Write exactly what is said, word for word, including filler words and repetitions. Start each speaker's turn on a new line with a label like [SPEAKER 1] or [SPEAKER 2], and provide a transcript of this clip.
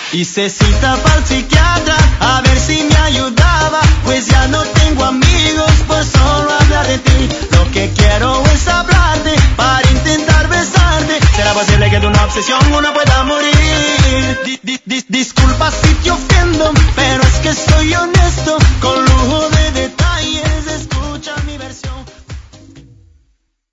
[SPEAKER 1] Hice cita para el psiquiatra a ver si me ayudaba, pues ya no tengo amigos, pues solo hablar de ti. Lo que quiero es hablarte para intentar besarte. ¿Será posible que de una obsesión uno pueda morir? Di, di, di, disculpa si te ofendo, pero es que soy honesto, con lujo de